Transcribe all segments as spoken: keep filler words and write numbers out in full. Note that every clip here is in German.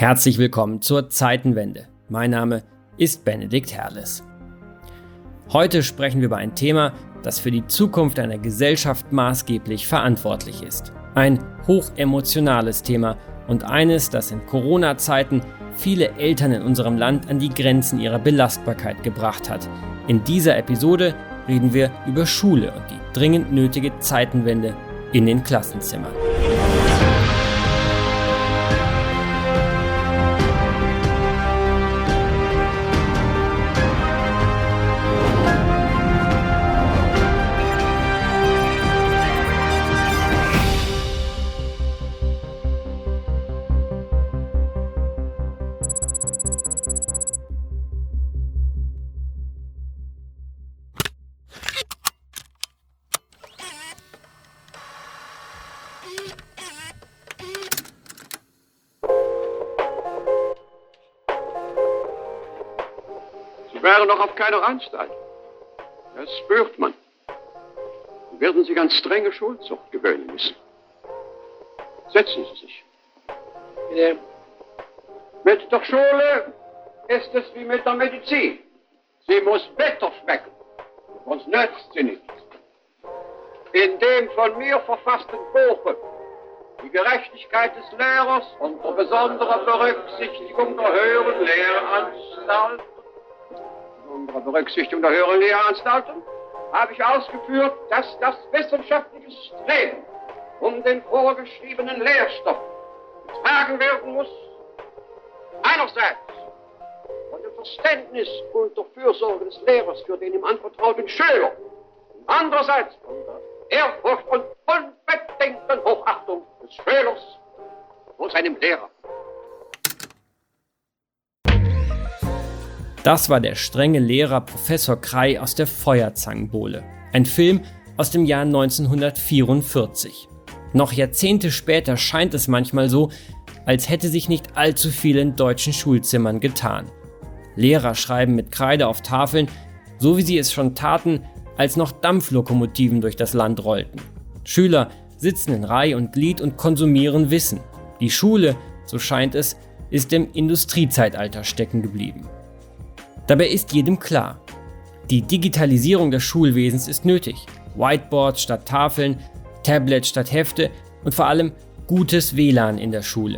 Herzlich willkommen zur Zeitenwende. Mein Name ist Benedikt Herles. Heute sprechen wir über ein Thema, das für die Zukunft einer Gesellschaft maßgeblich verantwortlich ist. Ein hochemotionales Thema und eines, das in Corona-Zeiten viele Eltern in unserem Land an die Grenzen ihrer Belastbarkeit gebracht hat. In dieser Episode reden wir über Schule und die dringend nötige Zeitenwende in den Klassenzimmern. Sie wären noch auf keiner Anstalt. Das spürt man. Sie werden sich an strenge Schulzucht gewöhnen müssen. Setzen Sie sich. Bitte. Mit der Schule ist es wie mit der Medizin. Sie muss bitter schmecken, sonst nützt sie nichts. In dem von mir verfassten Buche, die Gerechtigkeit des Lehrers unter besonderer Berücksichtigung der höheren Lehranstalten, unter Berücksichtigung der höheren Lehranstalten, habe ich ausgeführt, dass das wissenschaftliche Streben um den vorgeschriebenen Lehrstoff getragen werden muss, einerseits von dem Verständnis und der Fürsorge des Lehrers für den ihm anvertrauten Schüler, und andererseits von der Ehrfurcht und unbedingten Hochachtung des Schülers vor seinem Lehrer. Das war der strenge Lehrer Professor Krey aus der Feuerzangenbowle. Ein Film aus dem Jahr neunzehnhundertvierundvierzig. Noch Jahrzehnte später scheint es manchmal so, als hätte sich nicht allzu viel in deutschen Schulzimmern getan. Lehrer schreiben mit Kreide auf Tafeln, so wie sie es schon taten, als noch Dampflokomotiven durch das Land rollten. Schüler sitzen in Reih und Glied und konsumieren Wissen. Die Schule, so scheint es, ist im Industriezeitalter stecken geblieben. Dabei ist jedem klar, die Digitalisierung des Schulwesens ist nötig. Whiteboards statt Tafeln, Tablets statt Hefte und vor allem gutes W L A N in der Schule.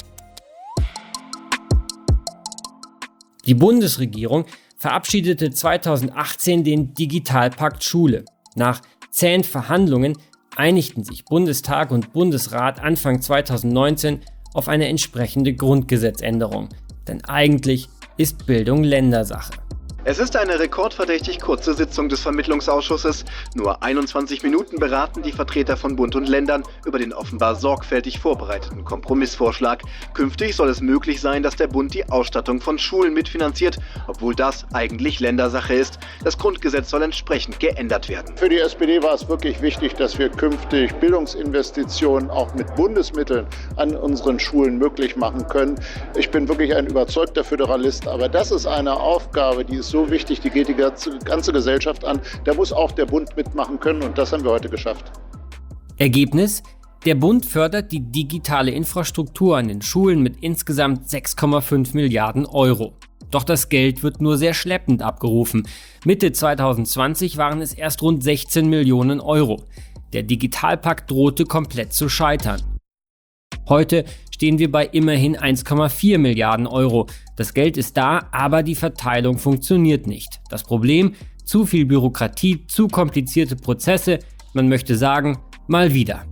Die Bundesregierung verabschiedete zweitausendachtzehn den Digitalpakt Schule. Nach zähen Verhandlungen einigten sich Bundestag und Bundesrat Anfang zweitausendneunzehn auf eine entsprechende Grundgesetzänderung. Denn eigentlich ist Bildung Ländersache. Es ist eine rekordverdächtig kurze Sitzung des Vermittlungsausschusses. Nur einundzwanzig Minuten beraten die Vertreter von Bund und Ländern über den offenbar sorgfältig vorbereiteten Kompromissvorschlag. Künftig soll es möglich sein, dass der Bund die Ausstattung von Schulen mitfinanziert, obwohl das eigentlich Ländersache ist. Das Grundgesetz soll entsprechend geändert werden. Für die S P D war es wirklich wichtig, dass wir künftig Bildungsinvestitionen auch mit Bundesmitteln an unseren Schulen möglich machen können. Ich bin wirklich ein überzeugter Föderalist, aber das ist eine Aufgabe, die ist so wichtig, die geht die ganze Gesellschaft an. Da muss auch der Bund mitmachen können und das haben wir heute geschafft. Ergebnis: Der Bund fördert die digitale Infrastruktur an den Schulen mit insgesamt sechs Komma fünf Milliarden Euro. Doch das Geld wird nur sehr schleppend abgerufen. Mitte zweitausendzwanzig waren es erst rund sechzehn Millionen Euro. Der Digitalpakt drohte komplett zu scheitern. Heute stehen wir bei immerhin eins Komma vier Milliarden Euro. Das Geld ist da, aber die Verteilung funktioniert nicht. Das Problem: zu viel Bürokratie, zu komplizierte Prozesse, man möchte sagen, mal wieder.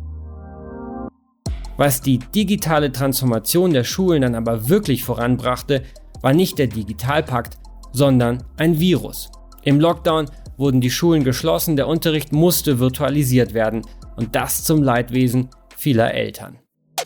Was die digitale Transformation der Schulen dann aber wirklich voranbrachte, war nicht der Digitalpakt, sondern ein Virus. Im Lockdown wurden die Schulen geschlossen, der Unterricht musste virtualisiert werden und das zum Leidwesen vieler Eltern.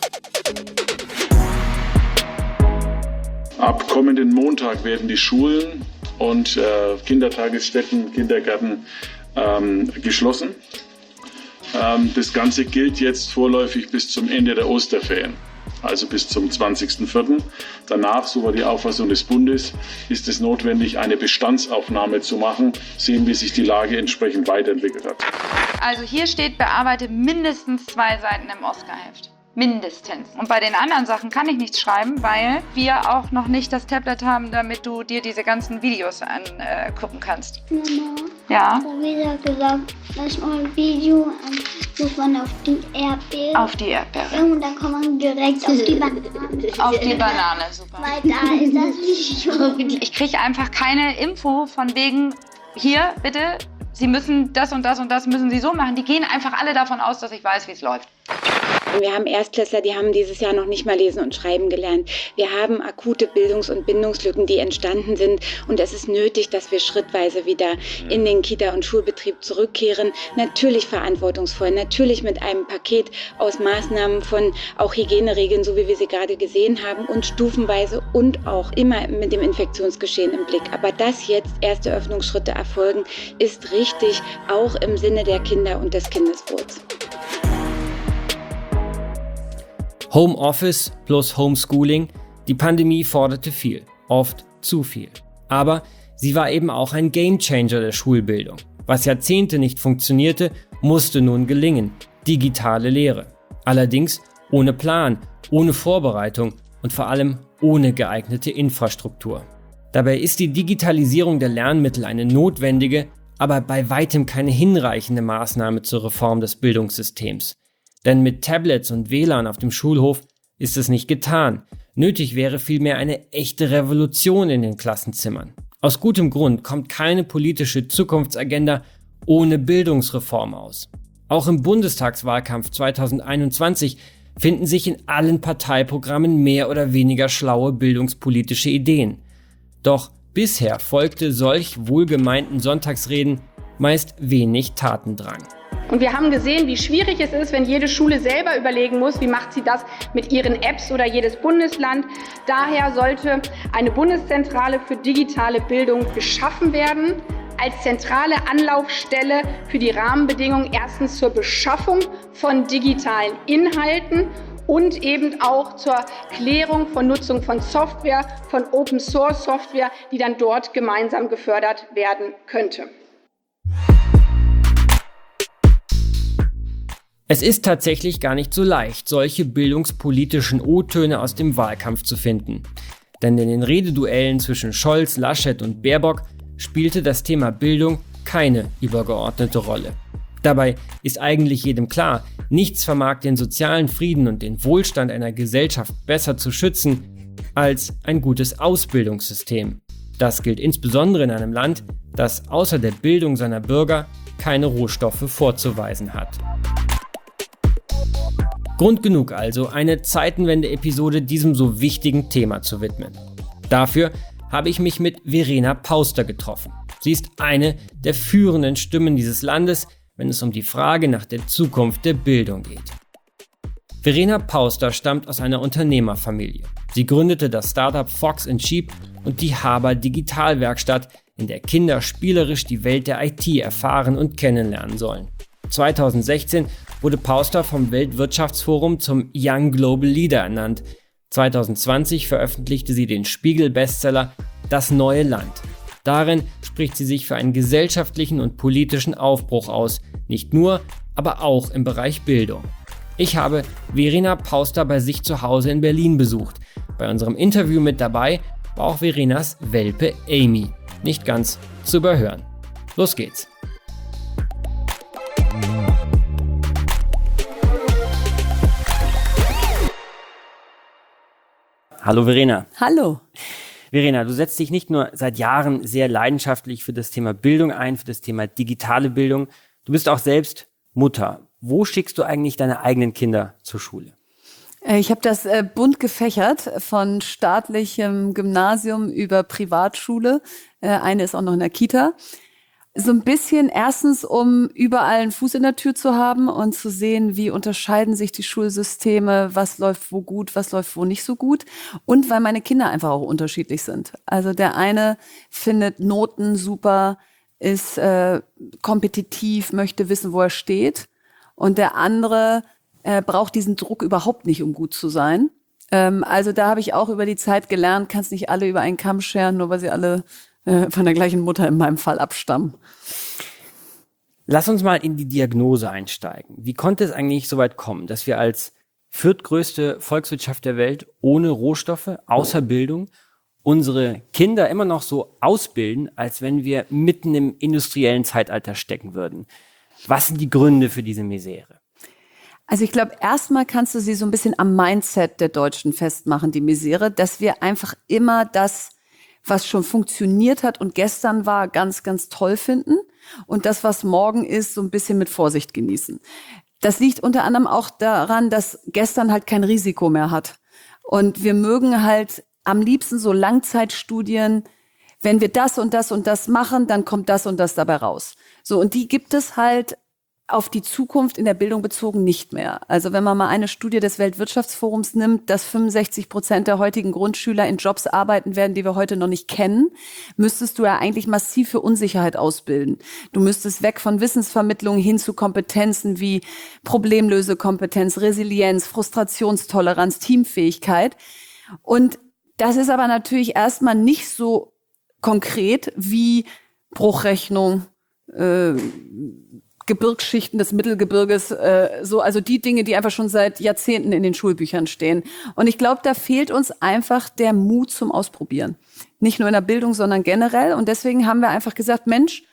Ab kommenden Montag werden die Schulen und äh, Kindertagesstätten, Kindergärten ähm, geschlossen. Ähm, das Ganze gilt jetzt vorläufig bis zum Ende der Osterferien, also bis zum zwanzigsten vierten Danach, so war die Auffassung des Bundes, ist es notwendig, eine Bestandsaufnahme zu machen, sehen, wie sich die Lage entsprechend weiterentwickelt hat. Also hier steht, bearbeite mindestens zwei Seiten im Oscar-Heft. Mindestens. Und bei den anderen Sachen kann ich nichts schreiben, weil wir auch noch nicht das Tablet haben, damit du dir diese ganzen Videos angucken äh, kannst. Mama, ja? Luisa hat gesagt, lass mal ein Video an, muss man auf die Erdbeere. Auf die Erdbeere. Und dann kommt man direkt auf die Banane. Auf die Banane, super. Weil da ist das Video. Ich kriege einfach keine Info von wegen, hier, bitte, Sie müssen das und das und das müssen Sie so machen. Die gehen einfach alle davon aus, dass ich weiß, wie es läuft. Wir haben Erstklässler, die haben dieses Jahr noch nicht mal lesen und schreiben gelernt. Wir haben akute Bildungs- und Bindungslücken, die entstanden sind. Und es ist nötig, dass wir schrittweise wieder in den Kita- und Schulbetrieb zurückkehren. Natürlich verantwortungsvoll, natürlich mit einem Paket aus Maßnahmen von auch Hygieneregeln, so wie wir sie gerade gesehen haben, und stufenweise und auch immer mit dem Infektionsgeschehen im Blick. Aber dass jetzt erste Öffnungsschritte erfolgen, ist richtig, auch im Sinne der Kinder und des Kindeswohls. Homeoffice plus Homeschooling, die Pandemie forderte viel, oft zu viel. Aber sie war eben auch ein Gamechanger der Schulbildung. Was Jahrzehnte nicht funktionierte, musste nun gelingen. Digitale Lehre. Allerdings ohne Plan, ohne Vorbereitung und vor allem ohne geeignete Infrastruktur. Dabei ist die Digitalisierung der Lernmittel eine notwendige, aber bei weitem keine hinreichende Maßnahme zur Reform des Bildungssystems. Denn mit Tablets und W L A N auf dem Schulhof ist es nicht getan. Nötig wäre vielmehr eine echte Revolution in den Klassenzimmern. Aus gutem Grund kommt keine politische Zukunftsagenda ohne Bildungsreform aus. Auch im Bundestagswahlkampf zweitausendeinundzwanzig finden sich in allen Parteiprogrammen mehr oder weniger schlaue bildungspolitische Ideen. Doch bisher folgte solch wohlgemeinten Sonntagsreden meist wenig Tatendrang. Und wir haben gesehen, wie schwierig es ist, wenn jede Schule selber überlegen muss, wie macht sie das mit ihren Apps oder jedes Bundesland. Daher sollte eine Bundeszentrale für digitale Bildung geschaffen werden, als zentrale Anlaufstelle für die Rahmenbedingungen erstens zur Beschaffung von digitalen Inhalten und eben auch zur Klärung von Nutzung von Software, von Open-Source-Software, die dann dort gemeinsam gefördert werden könnte. Es ist tatsächlich gar nicht so leicht, solche bildungspolitischen O-Töne aus dem Wahlkampf zu finden. Denn in den Rededuellen zwischen Scholz, Laschet und Baerbock spielte das Thema Bildung keine übergeordnete Rolle. Dabei ist eigentlich jedem klar, nichts vermag den sozialen Frieden und den Wohlstand einer Gesellschaft besser zu schützen als ein gutes Ausbildungssystem. Das gilt insbesondere in einem Land, das außer der Bildung seiner Bürger keine Rohstoffe vorzuweisen hat. Grund genug also, eine Zeitenwende-Episode diesem so wichtigen Thema zu widmen. Dafür habe ich mich mit Verena Pauster getroffen. Sie ist eine der führenden Stimmen dieses Landes, wenn es um die Frage nach der Zukunft der Bildung geht. Verena Pauster stammt aus einer Unternehmerfamilie. Sie gründete das Startup Fox and Sheep und die Haber Digitalwerkstatt, in der Kinder spielerisch die Welt der I T erfahren und kennenlernen sollen. zweitausendsechzehn wurde Pauster vom Weltwirtschaftsforum zum Young Global Leader ernannt. zweitausendzwanzig veröffentlichte sie den Spiegel-Bestseller Das neue Land. Darin spricht sie sich für einen gesellschaftlichen und politischen Aufbruch aus, nicht nur, aber auch im Bereich Bildung. Ich habe Verena Pauster bei sich zu Hause in Berlin besucht. Bei unserem Interview mit dabei war auch Verenas Welpe Amy. Nicht ganz zu überhören. Los geht's. Hallo Verena. Hallo. Verena, du setzt dich nicht nur seit Jahren sehr leidenschaftlich für das Thema Bildung ein, für das Thema digitale Bildung. Du bist auch selbst Mutter. Wo schickst du eigentlich deine eigenen Kinder zur Schule? Ich habe das äh, bunt gefächert, von staatlichem Gymnasium über Privatschule. Äh, eine ist auch noch in der Kita. So ein bisschen erstens, um überall einen Fuß in der Tür zu haben und zu sehen, wie unterscheiden sich die Schulsysteme, was läuft wo gut, was läuft wo nicht so gut. Und weil meine Kinder einfach auch unterschiedlich sind. Also der eine findet Noten super, ist äh, kompetitiv, möchte wissen, wo er steht. Und der andere äh, braucht diesen Druck überhaupt nicht, um gut zu sein. Ähm, also da habe ich auch über die Zeit gelernt, kannst nicht alle über einen Kamm scheren, nur weil sie alle äh, von der gleichen Mutter in meinem Fall abstammen. Lass uns mal in die Diagnose einsteigen. Wie konnte es eigentlich so weit kommen, dass wir als viertgrößte Volkswirtschaft der Welt, ohne Rohstoffe, außer Bildung, unsere Kinder immer noch so ausbilden, als wenn wir mitten im industriellen Zeitalter stecken würden. Was sind die Gründe für diese Misere? Also ich glaube, erstmal kannst du sie so ein bisschen am Mindset der Deutschen festmachen, die Misere, dass wir einfach immer das, was schon funktioniert hat und gestern war, ganz, ganz toll finden und das, was morgen ist, so ein bisschen mit Vorsicht genießen. Das liegt unter anderem auch daran, dass gestern halt kein Risiko mehr hat. Und wir mögen halt am liebsten so Langzeitstudien, wenn wir das und das und das machen, dann kommt das und das dabei raus. So, und die gibt es halt auf die Zukunft in der Bildung bezogen nicht mehr. Also wenn man mal eine Studie des Weltwirtschaftsforums nimmt, dass fünfundsechzig Prozent der heutigen Grundschüler in Jobs arbeiten werden, die wir heute noch nicht kennen, müsstest du ja eigentlich massiv für Unsicherheit ausbilden. Du müsstest weg von Wissensvermittlung hin zu Kompetenzen wie Problemlösekompetenz, Resilienz, Frustrationstoleranz, Teamfähigkeit. Und das ist aber natürlich erstmal nicht so konkret wie Bruchrechnung, äh, Gebirgsschichten des Mittelgebirges, äh, so, also die Dinge, die einfach schon seit Jahrzehnten in den Schulbüchern stehen. Und ich glaube, da fehlt uns einfach der Mut zum Ausprobieren. Nicht nur in der Bildung, sondern generell. Und deswegen haben wir einfach gesagt, Mensch,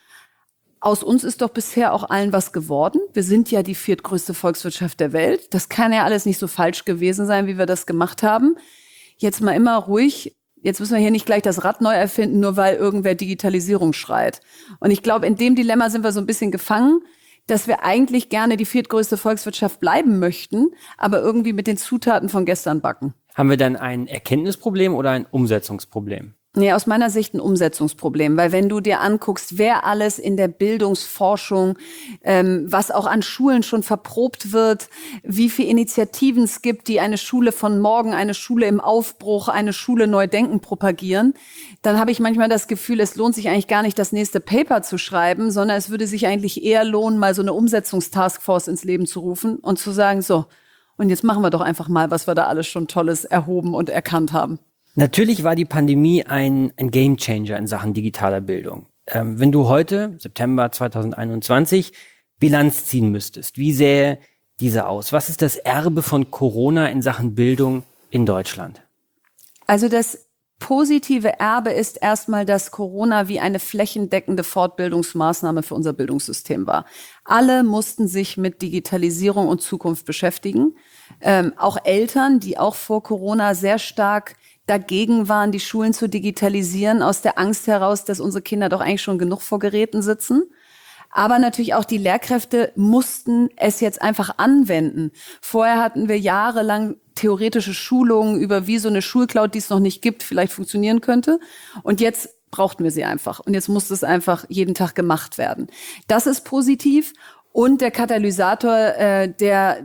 aus uns ist doch bisher auch allen was geworden. Wir sind ja die viertgrößte Volkswirtschaft der Welt. Das kann ja alles nicht so falsch gewesen sein, wie wir das gemacht haben. Jetzt mal immer ruhig. Jetzt müssen wir hier nicht gleich das Rad neu erfinden, nur weil irgendwer Digitalisierung schreit. Und ich glaube, in dem Dilemma sind wir so ein bisschen gefangen, dass wir eigentlich gerne die viertgrößte Volkswirtschaft bleiben möchten, aber irgendwie mit den Zutaten von gestern backen. Haben wir dann ein Erkenntnisproblem oder ein Umsetzungsproblem? Nee, aus meiner Sicht ein Umsetzungsproblem, weil wenn du dir anguckst, wer alles in der Bildungsforschung, ähm, was auch an Schulen schon verprobt wird, wie viele Initiativen es gibt, die eine Schule von morgen, eine Schule im Aufbruch, eine Schule neu denken propagieren, dann habe ich manchmal das Gefühl, es lohnt sich eigentlich gar nicht, das nächste Paper zu schreiben, sondern es würde sich eigentlich eher lohnen, mal so eine Umsetzungstaskforce ins Leben zu rufen und zu sagen, so, und jetzt machen wir doch einfach mal, was wir da alles schon Tolles erhoben und erkannt haben. Natürlich war die Pandemie ein, ein Gamechanger in Sachen digitaler Bildung. Ähm, wenn du heute, September zweitausendeinundzwanzig, Bilanz ziehen müsstest, wie sähe diese aus? Was ist das Erbe von Corona in Sachen Bildung in Deutschland? Also das positive Erbe ist erstmal, dass Corona wie eine flächendeckende Fortbildungsmaßnahme für unser Bildungssystem war. Alle mussten sich mit Digitalisierung und Zukunft beschäftigen. Ähm, auch Eltern, die auch vor Corona sehr stark dagegen waren, die Schulen zu digitalisieren, aus der Angst heraus, dass unsere Kinder doch eigentlich schon genug vor Geräten sitzen. Aber natürlich auch die Lehrkräfte mussten es jetzt einfach anwenden. Vorher hatten wir jahrelang theoretische Schulungen über, wie so eine Schulcloud, die es noch nicht gibt, vielleicht funktionieren könnte. Und jetzt brauchten wir sie einfach. Und jetzt musste es einfach jeden Tag gemacht werden. Das ist positiv. Und der Katalysator, äh, der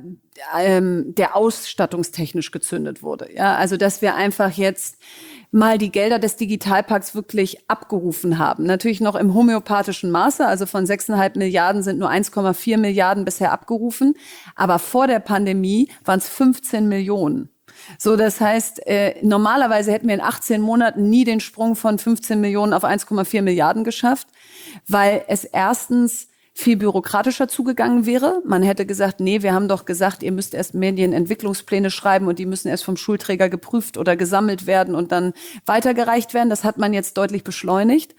ähm, der ausstattungstechnisch gezündet wurde. Ja, also dass wir einfach jetzt mal die Gelder des Digitalpakts wirklich abgerufen haben. Natürlich noch im homöopathischen Maße, also von sechs Komma fünf Milliarden sind nur eins Komma vier Milliarden bisher abgerufen. Aber vor der Pandemie waren es fünfzehn Millionen. So, das heißt, äh, normalerweise hätten wir in achtzehn Monaten nie den Sprung von fünfzehn Millionen auf eins Komma vier Milliarden geschafft, weil es erstens viel bürokratischer zugegangen wäre. Man hätte gesagt, nee, wir haben doch gesagt, ihr müsst erst Medienentwicklungspläne schreiben und die müssen erst vom Schulträger geprüft oder gesammelt werden und dann weitergereicht werden. Das hat man jetzt deutlich beschleunigt.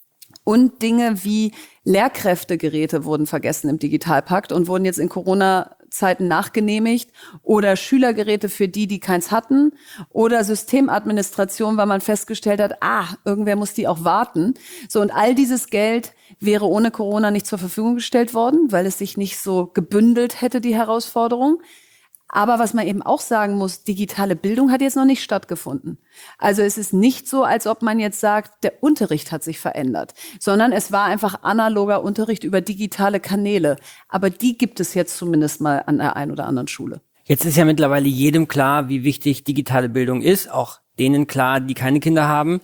Und Dinge wie Lehrkräftegeräte wurden vergessen im Digitalpakt und wurden jetzt in Corona-Zeiten nachgenehmigt. Oder Schülergeräte für die, die keins hatten. Oder Systemadministration, weil man festgestellt hat, ah, irgendwer muss die auch warten. So, und all dieses Geld wäre ohne Corona nicht zur Verfügung gestellt worden, weil es sich nicht so gebündelt hätte, die Herausforderung. Aber was man eben auch sagen muss, digitale Bildung hat jetzt noch nicht stattgefunden. Also es ist nicht so, als ob man jetzt sagt, der Unterricht hat sich verändert, sondern es war einfach analoger Unterricht über digitale Kanäle. Aber die gibt es jetzt zumindest mal an der einen oder anderen Schule. Jetzt ist ja mittlerweile jedem klar, wie wichtig digitale Bildung ist, auch denen klar, die keine Kinder haben.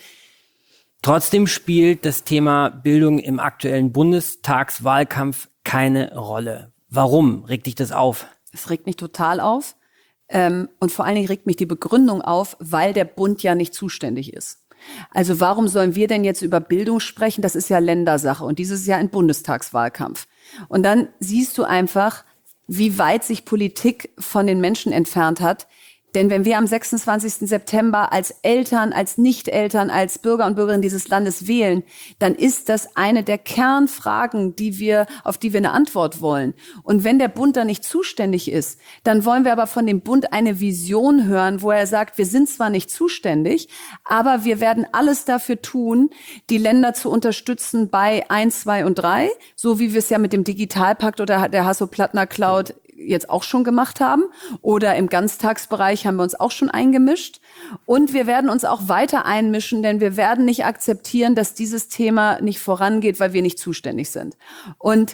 Trotzdem spielt das Thema Bildung im aktuellen Bundestagswahlkampf keine Rolle. Warum regt dich das auf? Es regt mich total auf. Ähm, und vor allen Dingen regt mich die Begründung auf, weil der Bund ja nicht zuständig ist. Also warum sollen wir denn jetzt über Bildung sprechen? Das ist ja Ländersache und dieses ist ja ein Bundestagswahlkampf. Und dann siehst du einfach, wie weit sich Politik von den Menschen entfernt hat. Denn wenn wir am sechsundzwanzigsten September als Eltern, als Nicht-Eltern, als Bürger und Bürgerinnen dieses Landes wählen, dann ist das eine der Kernfragen, die wir, auf die wir eine Antwort wollen. Und wenn der Bund da nicht zuständig ist, dann wollen wir aber von dem Bund eine Vision hören, wo er sagt, wir sind zwar nicht zuständig, aber wir werden alles dafür tun, die Länder zu unterstützen bei eins, zwei und drei, so wie wir es ja mit dem Digitalpakt oder der Hasso-Plattner-Cloud jetzt auch schon gemacht haben, oder im Ganztagsbereich haben wir uns auch schon eingemischt, und wir werden uns auch weiter einmischen, denn wir werden nicht akzeptieren, dass dieses Thema nicht vorangeht, weil wir nicht zuständig sind. Und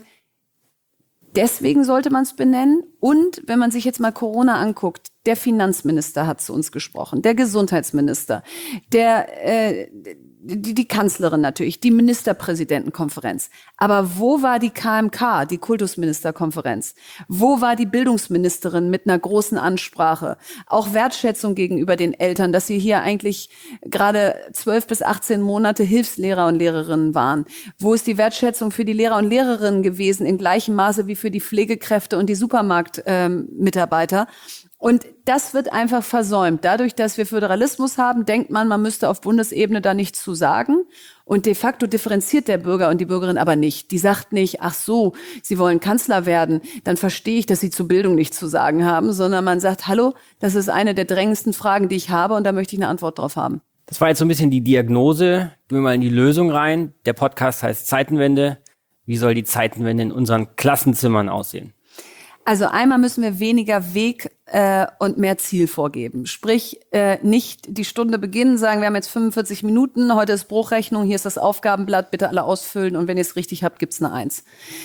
deswegen sollte man es benennen. Und wenn man sich jetzt mal Corona anguckt, der Finanzminister hat zu uns gesprochen, der Gesundheitsminister, der äh, die, die Kanzlerin natürlich, die Ministerpräsidentenkonferenz. Aber wo war die K M K, die Kultusministerkonferenz? Wo war die Bildungsministerin mit einer großen Ansprache? Auch Wertschätzung gegenüber den Eltern, dass sie hier eigentlich gerade zwölf bis achtzehn Monate Hilfslehrer und Lehrerinnen waren. Wo ist die Wertschätzung für die Lehrer und Lehrerinnen gewesen, in gleichem Maße wie für die Pflegekräfte und die Supermarktmitarbeiter? Ähm, Und das wird einfach versäumt. Dadurch, dass wir Föderalismus haben, denkt man, man müsste auf Bundesebene da nichts zu sagen. Und de facto differenziert der Bürger und die Bürgerin aber nicht. Die sagt nicht, ach so, Sie wollen Kanzler werden, dann verstehe ich, dass Sie zur Bildung nichts zu sagen haben, sondern man sagt, hallo, das ist eine der drängendsten Fragen, die ich habe, und da möchte ich eine Antwort drauf haben. Das war jetzt so ein bisschen die Diagnose. Gehen wir mal in die Lösung rein. Der Podcast heißt Zeitenwende. Wie soll die Zeitenwende in unseren Klassenzimmern aussehen? Also einmal müssen wir weniger Weg äh, und mehr Ziel vorgeben. Sprich, äh, nicht die Stunde beginnen, sagen, wir haben jetzt fünfundvierzig Minuten, heute ist Bruchrechnung, hier ist das Aufgabenblatt, bitte alle ausfüllen, und wenn ihr es richtig habt, gibt's eine Eins.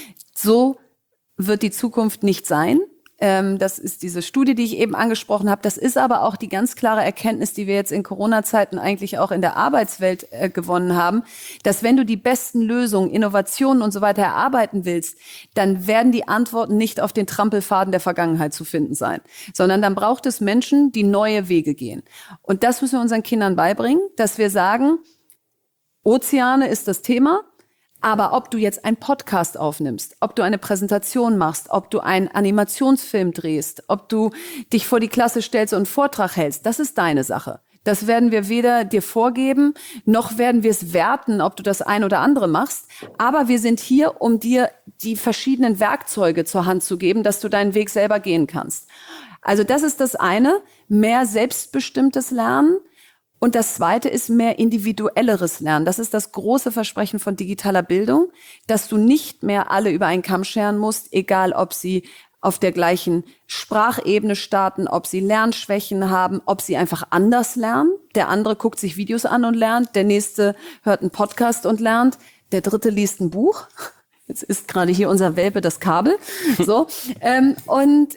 So wird die Zukunft nicht sein. Ähm, das ist diese Studie, die ich eben angesprochen habe. Das ist aber auch die ganz klare Erkenntnis, die wir jetzt in Corona-Zeiten eigentlich auch in der Arbeitswelt äh, gewonnen haben, dass wenn du die besten Lösungen, Innovationen und so weiter erarbeiten willst, dann werden die Antworten nicht auf den Trampelfaden der Vergangenheit zu finden sein, sondern dann braucht es Menschen, die neue Wege gehen. Und das müssen wir unseren Kindern beibringen, dass wir sagen, Ozeane ist das Thema. Aber ob du jetzt einen Podcast aufnimmst, ob du eine Präsentation machst, ob du einen Animationsfilm drehst, ob du dich vor die Klasse stellst und einen Vortrag hältst, das ist deine Sache. Das werden wir weder dir vorgeben, noch werden wir es werten, ob du das ein oder andere machst. Aber wir sind hier, um dir die verschiedenen Werkzeuge zur Hand zu geben, dass du deinen Weg selber gehen kannst. Also das ist das eine, mehr selbstbestimmtes Lernen. Und das Zweite ist mehr individuelleres Lernen. Das ist das große Versprechen von digitaler Bildung, dass du nicht mehr alle über einen Kamm scheren musst, egal ob sie auf der gleichen Sprachebene starten, ob sie Lernschwächen haben, ob sie einfach anders lernen. Der andere guckt sich Videos an und lernt, der nächste hört einen Podcast und lernt, der dritte liest ein Buch. Jetzt ist gerade hier unser Welpe das Kabel. So, ähm, und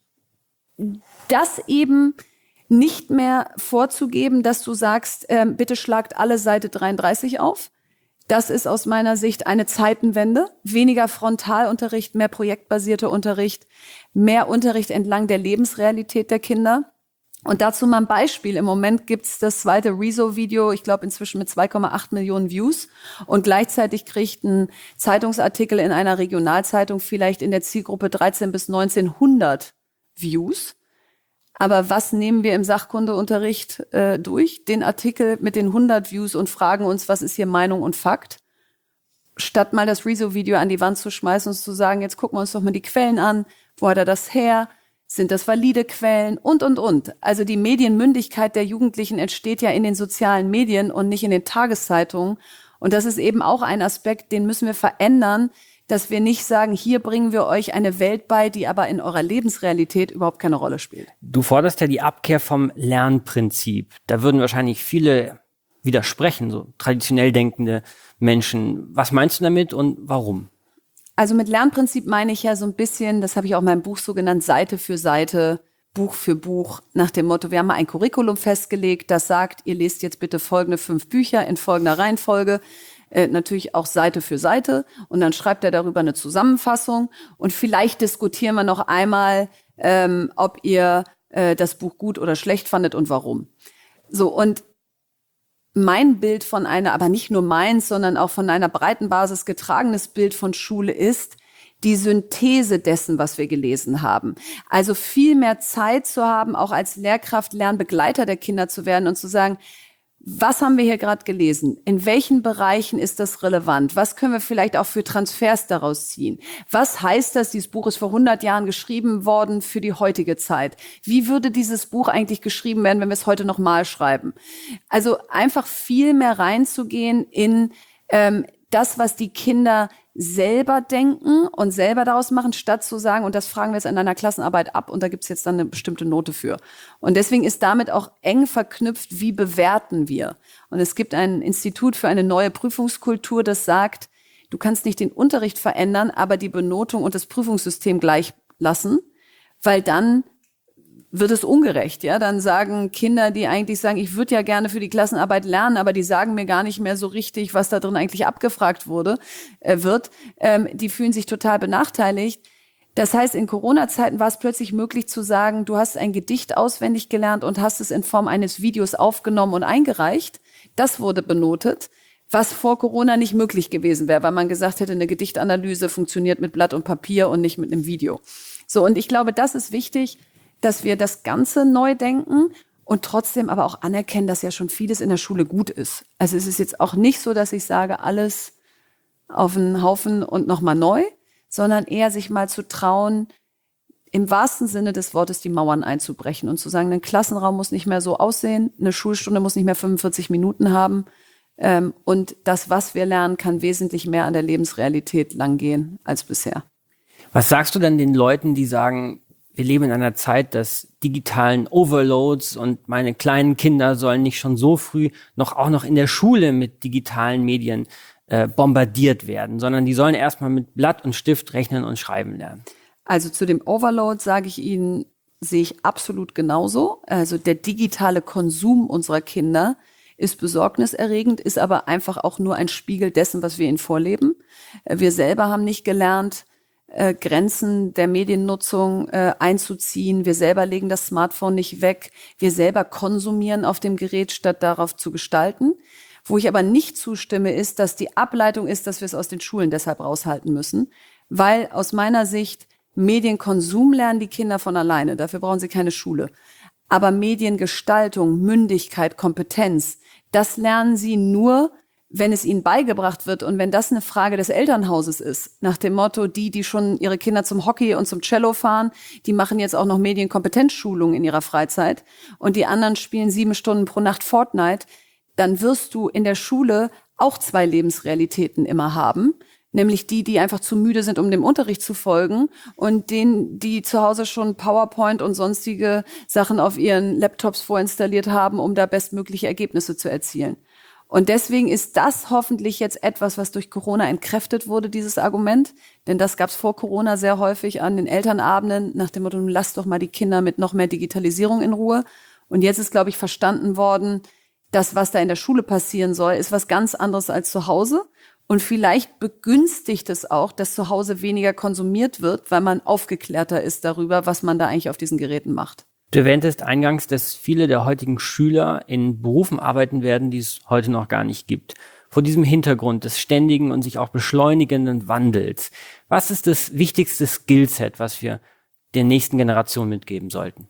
das eben nicht mehr vorzugeben, dass du sagst, äh, bitte schlagt alle Seite dreiunddreißig auf. Das ist aus meiner Sicht eine Zeitenwende. Weniger Frontalunterricht, mehr projektbasierter Unterricht, mehr Unterricht entlang der Lebensrealität der Kinder. Und dazu mal ein Beispiel. Im Moment gibt's das zweite Rezo-Video, ich glaube inzwischen mit zwei Komma acht Millionen Views. Und gleichzeitig kriegt ein Zeitungsartikel in einer Regionalzeitung vielleicht in der Zielgruppe dreizehn bis neunzehn hundert Views. Aber was nehmen wir im Sachkundeunterricht äh, durch? Den Artikel mit den hundert Views und fragen uns, was ist hier Meinung und Fakt? Statt mal das Rezo-Video an die Wand zu schmeißen und zu sagen, jetzt gucken wir uns doch mal die Quellen an. Wo hat er das her? Sind das valide Quellen? Und, und, und. Also die Medienmündigkeit der Jugendlichen entsteht ja in den sozialen Medien und nicht in den Tageszeitungen. Und das ist eben auch ein Aspekt, den müssen wir verändern, dass wir nicht sagen, hier bringen wir euch eine Welt bei, die aber in eurer Lebensrealität überhaupt keine Rolle spielt. Du forderst ja die Abkehr vom Lernprinzip. Da würden wahrscheinlich viele widersprechen, so traditionell denkende Menschen. Was meinst du damit und warum? Also mit Lernprinzip meine ich ja so ein bisschen, das habe ich auch in meinem Buch so genannt, Seite für Seite, Buch für Buch, nach dem Motto, wir haben mal ein Curriculum festgelegt, das sagt, ihr lest jetzt bitte folgende fünf Bücher in folgender Reihenfolge. Äh, natürlich auch Seite für Seite, und dann schreibt er darüber eine Zusammenfassung, und vielleicht diskutieren wir noch einmal, ähm, ob ihr äh, das Buch gut oder schlecht fandet und warum. So, und mein Bild von einer, aber nicht nur meins, sondern auch von einer breiten Basis getragenes Bild von Schule ist, die Synthese dessen, was wir gelesen haben. Also viel mehr Zeit zu haben, auch als Lehrkraft, Lernbegleiter der Kinder zu werden und zu sagen, was haben wir hier gerade gelesen? In welchen Bereichen ist das relevant? Was können wir vielleicht auch für Transfers daraus ziehen? Was heißt das? Dieses Buch ist vor hundert Jahren geschrieben worden für die heutige Zeit. Wie würde dieses Buch eigentlich geschrieben werden, wenn wir es heute nochmal schreiben? Also einfach viel mehr reinzugehen in ähm, das, was die Kinder selber denken und selber daraus machen, statt zu sagen, und das fragen wir jetzt in einer Klassenarbeit ab und da gibt's jetzt dann eine bestimmte Note für. Und deswegen ist damit auch eng verknüpft, wie bewerten wir. Und es gibt ein Institut für eine neue Prüfungskultur, das sagt, du kannst nicht den Unterricht verändern, aber die Benotung und das Prüfungssystem gleich lassen, weil dann wird es ungerecht, ja? Dann sagen Kinder, die eigentlich sagen, ich würde ja gerne für die Klassenarbeit lernen, aber die sagen mir gar nicht mehr so richtig, was da drin eigentlich abgefragt wurde, äh, wird, ähm, die fühlen sich total benachteiligt. Das heißt, in Corona-Zeiten war es plötzlich möglich zu sagen, du hast ein Gedicht auswendig gelernt und hast es in Form eines Videos aufgenommen und eingereicht. Das wurde benotet, was vor Corona nicht möglich gewesen wäre, weil man gesagt hätte, eine Gedichtanalyse funktioniert mit Blatt und Papier und nicht mit einem Video. So, und ich glaube, das ist wichtig, dass wir das Ganze neu denken und trotzdem aber auch anerkennen, dass ja schon vieles in der Schule gut ist. Also es ist jetzt auch nicht so, dass ich sage, alles auf einen Haufen und nochmal neu, sondern eher sich mal zu trauen, im wahrsten Sinne des Wortes die Mauern einzubrechen und zu sagen, ein Klassenraum muss nicht mehr so aussehen, eine Schulstunde muss nicht mehr fünfundvierzig Minuten haben ähm, und das, was wir lernen, kann wesentlich mehr an der Lebensrealität langgehen als bisher. Was sagst du denn den Leuten, die sagen, wir leben in einer Zeit des digitalen Overloads und meine kleinen Kinder sollen nicht schon so früh noch auch noch in der Schule mit digitalen Medien äh, bombardiert werden, sondern die sollen erstmal mit Blatt und Stift rechnen und schreiben lernen? Also zu dem Overload sage ich Ihnen, sehe ich absolut genauso. Also der digitale Konsum unserer Kinder ist besorgniserregend, ist aber einfach auch nur ein Spiegel dessen, was wir ihnen vorleben. Wir selber haben nicht gelernt, Äh, Grenzen der Mediennutzung äh, einzuziehen. Wir selber legen das Smartphone nicht weg. Wir selber konsumieren auf dem Gerät, statt darauf zu gestalten. Wo ich aber nicht zustimme, ist, dass die Ableitung ist, dass wir es aus den Schulen deshalb raushalten müssen. Weil aus meiner Sicht Medienkonsum lernen die Kinder von alleine. Dafür brauchen sie keine Schule. Aber Mediengestaltung, Mündigkeit, Kompetenz, das lernen sie nur, wenn es ihnen beigebracht wird und wenn das eine Frage des Elternhauses ist, nach dem Motto, die, die schon ihre Kinder zum Hockey und zum Cello fahren, die machen jetzt auch noch Medienkompetenzschulungen in ihrer Freizeit und die anderen spielen sieben Stunden pro Nacht Fortnite, dann wirst du in der Schule auch zwei Lebensrealitäten immer haben, nämlich die, die einfach zu müde sind, um dem Unterricht zu folgen und denen, die zu Hause schon PowerPoint und sonstige Sachen auf ihren Laptops vorinstalliert haben, um da bestmögliche Ergebnisse zu erzielen. Und deswegen ist das hoffentlich jetzt etwas, was durch Corona entkräftet wurde, dieses Argument. Denn das gab es vor Corona sehr häufig an den Elternabenden nach dem Motto, lass doch mal die Kinder mit noch mehr Digitalisierung in Ruhe. Und jetzt ist, glaube ich, verstanden worden, dass was da in der Schule passieren soll, ist was ganz anderes als zu Hause. Und vielleicht begünstigt es auch, dass zu Hause weniger konsumiert wird, weil man aufgeklärter ist darüber, was man da eigentlich auf diesen Geräten macht. Du erwähntest eingangs, dass viele der heutigen Schüler in Berufen arbeiten werden, die es heute noch gar nicht gibt. Vor diesem Hintergrund des ständigen und sich auch beschleunigenden Wandels, was ist das wichtigste Skillset, was wir der nächsten Generation mitgeben sollten?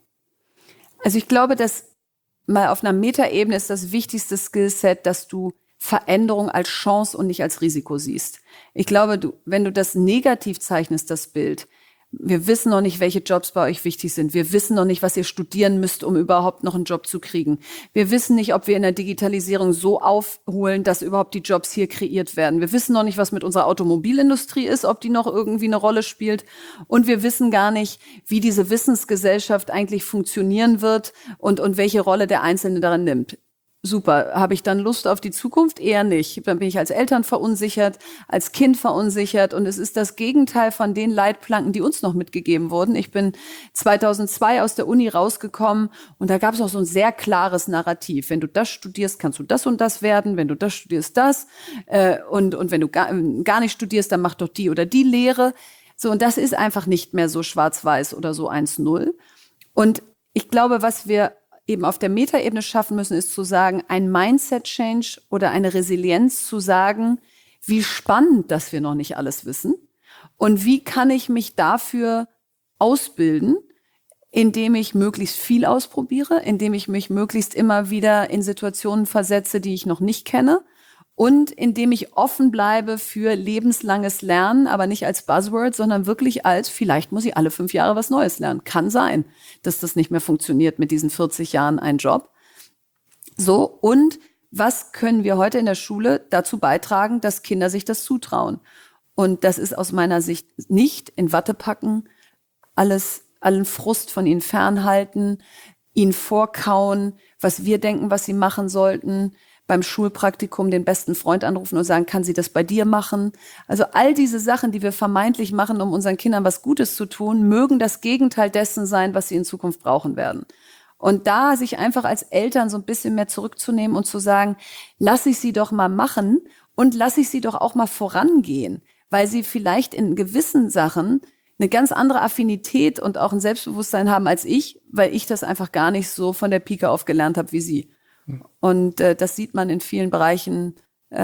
Also ich glaube, dass mal auf einer Metaebene ist das wichtigste Skillset, dass du Veränderung als Chance und nicht als Risiko siehst. Ich glaube, du, wenn du das negativ zeichnest, das Bild, wir wissen noch nicht, welche Jobs bei euch wichtig sind. Wir wissen noch nicht, was ihr studieren müsst, um überhaupt noch einen Job zu kriegen. Wir wissen nicht, ob wir in der Digitalisierung so aufholen, dass überhaupt die Jobs hier kreiert werden. Wir wissen noch nicht, was mit unserer Automobilindustrie ist, ob die noch irgendwie eine Rolle spielt. Und wir wissen gar nicht, wie diese Wissensgesellschaft eigentlich funktionieren wird und, und welche Rolle der Einzelne daran nimmt. Super. Habe ich dann Lust auf die Zukunft? Eher nicht. Dann bin ich als Eltern verunsichert, als Kind verunsichert. Und es ist das Gegenteil von den Leitplanken, die uns noch mitgegeben wurden. Ich bin zweitausendzwei aus der Uni rausgekommen und da gab es auch so ein sehr klares Narrativ. Wenn du das studierst, kannst du das und das werden. Wenn du das studierst, das. Und, und wenn du gar, gar nicht studierst, dann mach doch die oder die Lehre. So, und das ist einfach nicht mehr so schwarz-weiß oder so eins null. Und ich glaube, was wir eben auf der Metaebene schaffen müssen, ist zu sagen, ein Mindset-Change oder eine Resilienz zu sagen, wie spannend, dass wir noch nicht alles wissen Und wie kann ich mich dafür ausbilden, indem ich möglichst viel ausprobiere, indem ich mich möglichst immer wieder in Situationen versetze, die ich noch nicht kenne und indem ich offen bleibe für lebenslanges Lernen, aber nicht als Buzzword, sondern wirklich als, vielleicht muss ich alle fünf Jahre was Neues lernen. Kann sein, dass das nicht mehr funktioniert mit diesen vierzig Jahren ein Job. So, und was können wir heute in der Schule dazu beitragen, dass Kinder sich das zutrauen? Und das ist aus meiner Sicht nicht in Watte packen, alles allen Frust von ihnen fernhalten, ihnen vorkauen, was wir denken, was sie machen sollten, beim Schulpraktikum den besten Freund anrufen und sagen, kann sie das bei dir machen? Also all diese Sachen, die wir vermeintlich machen, um unseren Kindern was Gutes zu tun, mögen das Gegenteil dessen sein, was sie in Zukunft brauchen werden. Und da sich einfach als Eltern so ein bisschen mehr zurückzunehmen und zu sagen, lass ich sie doch mal machen und lass ich sie doch auch mal vorangehen, weil sie vielleicht in gewissen Sachen eine ganz andere Affinität und auch ein Selbstbewusstsein haben als ich, weil ich das einfach gar nicht so von der Pike auf gelernt habe wie sie. Und äh, das sieht man in vielen Bereichen,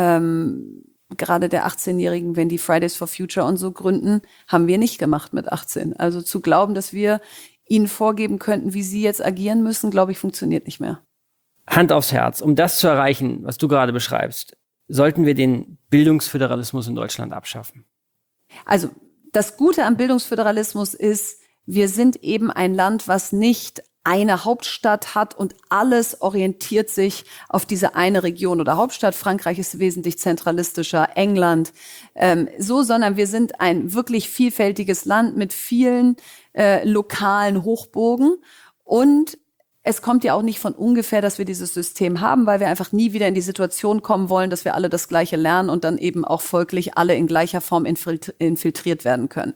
ähm, gerade der achtzehnjährigen, wenn die Fridays for Future und so gründen, haben wir nicht gemacht mit achtzehn. Also zu glauben, dass wir ihnen vorgeben könnten, wie sie jetzt agieren müssen, glaube ich, funktioniert nicht mehr. Hand aufs Herz, um das zu erreichen, was du gerade beschreibst, sollten wir den Bildungsföderalismus in Deutschland abschaffen? Also das Gute am Bildungsföderalismus ist, wir sind eben ein Land, was nicht eine Hauptstadt hat und alles orientiert sich auf diese eine Region oder Hauptstadt. Frankreich ist wesentlich zentralistischer, England ähm, so, sondern wir sind ein wirklich vielfältiges Land mit vielen äh, lokalen Hochburgen. Und es kommt ja auch nicht von ungefähr, dass wir dieses System haben, weil wir einfach nie wieder in die Situation kommen wollen, dass wir alle das Gleiche lernen und dann eben auch folglich alle in gleicher Form infiltriert werden können.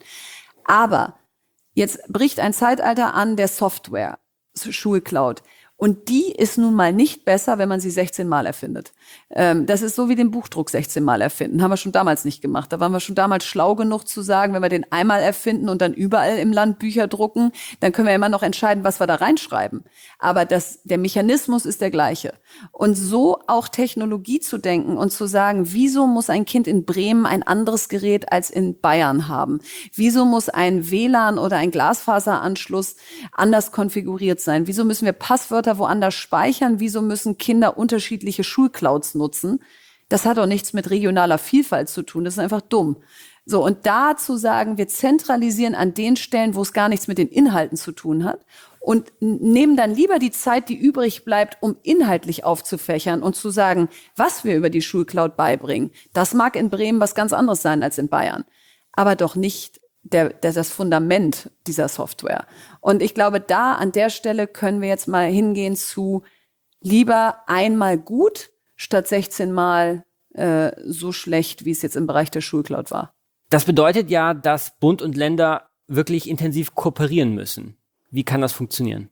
Aber jetzt bricht ein Zeitalter an der Software, Schulcloud. Und die ist nun mal nicht besser, wenn man sie sechzehn Mal erfindet. Ähm, das ist so wie den Buchdruck sechzehn Mal erfinden. Haben wir schon damals nicht gemacht. Da waren wir schon damals schlau genug zu sagen, wenn wir den einmal erfinden und dann überall im Land Bücher drucken, dann können wir immer noch entscheiden, was wir da reinschreiben. Aber das, der Mechanismus ist der gleiche. Und so auch Technologie zu denken und zu sagen, wieso muss ein Kind in Bremen ein anderes Gerät als in Bayern haben? Wieso muss ein W L A N oder ein Glasfaseranschluss anders konfiguriert sein? Wieso müssen wir Passwörter woanders speichern? Wieso müssen Kinder unterschiedliche Schulclouds nutzen? Das hat doch nichts mit regionaler Vielfalt zu tun. Das ist einfach dumm. So, und da zu sagen, wir zentralisieren an den Stellen, wo es gar nichts mit den Inhalten zu tun hat und nehmen dann lieber die Zeit, die übrig bleibt, um inhaltlich aufzufächern und zu sagen, was wir über die Schulcloud beibringen. Das mag in Bremen was ganz anderes sein als in Bayern, aber doch nicht Der, der, das Fundament dieser Software. Und ich glaube, da an der Stelle können wir jetzt mal hingehen zu lieber einmal gut statt sechzehn Mal äh, so schlecht, wie es jetzt im Bereich der Schulcloud war. Das bedeutet ja, dass Bund und Länder wirklich intensiv kooperieren müssen. Wie kann das funktionieren?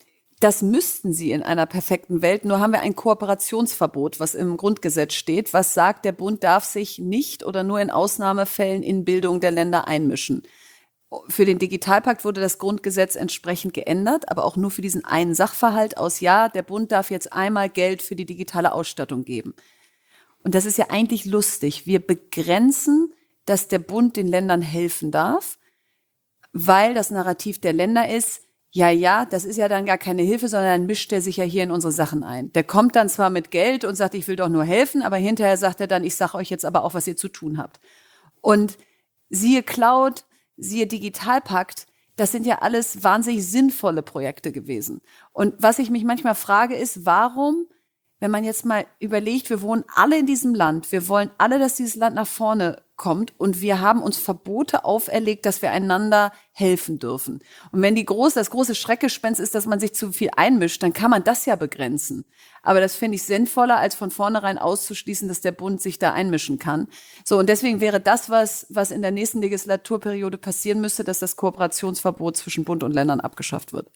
Das müssten sie in einer perfekten Welt. Nur haben wir ein Kooperationsverbot, was im Grundgesetz steht, was sagt, der Bund darf sich nicht oder nur in Ausnahmefällen in Bildung der Länder einmischen. Für den Digitalpakt wurde das Grundgesetz entsprechend geändert, aber auch nur für diesen einen Sachverhalt aus, ja, der Bund darf jetzt einmal Geld für die digitale Ausstattung geben. Und das ist ja eigentlich lustig. Wir begrenzen, dass der Bund den Ländern helfen darf, weil das Narrativ der Länder ist, ja, ja, das ist ja dann gar keine Hilfe, sondern dann mischt er sich ja hier in unsere Sachen ein. Der kommt dann zwar mit Geld und sagt, ich will doch nur helfen, aber hinterher sagt er dann, ich sage euch jetzt aber auch, was ihr zu tun habt. Und siehe Cloud, siehe Digitalpakt, das sind ja alles wahnsinnig sinnvolle Projekte gewesen. Und was ich mich manchmal frage ist, warum, wenn man jetzt mal überlegt, wir wohnen alle in diesem Land, wir wollen alle, dass dieses Land nach vorne kommt und wir haben uns Verbote auferlegt, dass wir einander helfen dürfen. Und wenn die große, das große Schreckgespenst ist, dass man sich zu viel einmischt, dann kann man das ja begrenzen. Aber das finde ich sinnvoller, als von vornherein auszuschließen, dass der Bund sich da einmischen kann. So, und deswegen wäre das, was, was in der nächsten Legislaturperiode passieren müsste, dass das Kooperationsverbot zwischen Bund und Ländern abgeschafft wird.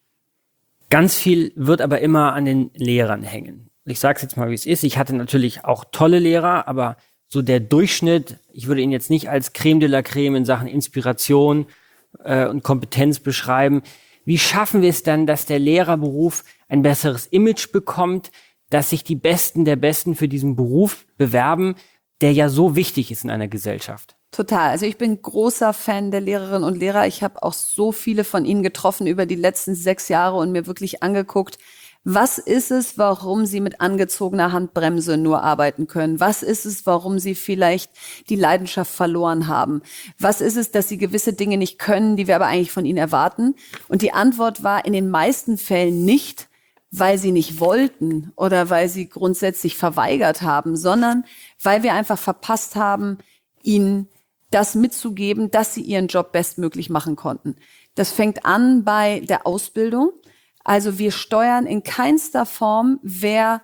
Ganz viel wird aber immer an den Lehrern hängen. Ich sage es jetzt mal, wie es ist. Ich hatte natürlich auch tolle Lehrer, aber so der Durchschnitt, ich würde ihn jetzt nicht als Creme de la Creme in Sachen Inspiration äh, und Kompetenz beschreiben. Wie schaffen wir es dann, dass der Lehrerberuf ein besseres Image bekommt, dass sich die Besten der Besten für diesen Beruf bewerben? der ja so wichtig ist in einer Gesellschaft. Total. Also ich bin großer Fan der Lehrerinnen und Lehrer. Ich habe auch so viele von ihnen getroffen über die letzten sechs Jahre und mir wirklich angeguckt, was ist es, warum sie mit angezogener Handbremse nur arbeiten können? Was ist es, warum sie vielleicht die Leidenschaft verloren haben? Was ist es, dass sie gewisse Dinge nicht können, die wir aber eigentlich von ihnen erwarten? Und die Antwort war in den meisten Fällen nicht, weil sie nicht wollten oder weil sie grundsätzlich verweigert haben, sondern weil wir einfach verpasst haben, ihnen das mitzugeben, dass sie ihren Job bestmöglich machen konnten. Das fängt an bei der Ausbildung. Also wir steuern in keinster Form, wer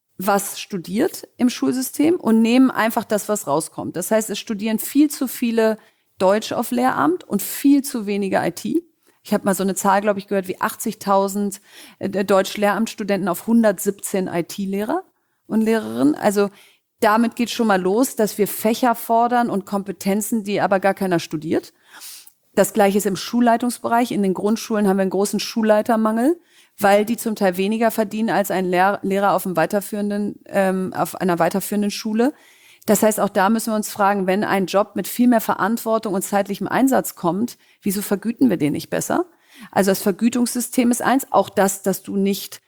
was studiert im Schulsystem und nehmen einfach das, was rauskommt. Das heißt, es studieren viel zu viele Deutsch auf Lehramt und viel zu wenige I T. Ich habe mal so eine Zahl, glaube ich, gehört, wie achtzigtausend Deutsch-Lehramtsstudenten auf hundertsiebzehn I T-Lehrer und Lehrerinnen. Also damit geht schon mal los, dass wir Fächer fordern und Kompetenzen, die aber gar keiner studiert. Das Gleiche ist im Schulleitungsbereich. In den Grundschulen haben wir einen großen Schulleitermangel, weil die zum Teil weniger verdienen als ein Lehr- Lehrer auf, einem weiterführenden, ähm, auf einer weiterführenden Schule. Das heißt, auch da müssen wir uns fragen, wenn ein Job mit viel mehr Verantwortung und zeitlichem Einsatz kommt, wieso vergüten wir den nicht besser? Also das Vergütungssystem ist eins, auch das, dass du nicht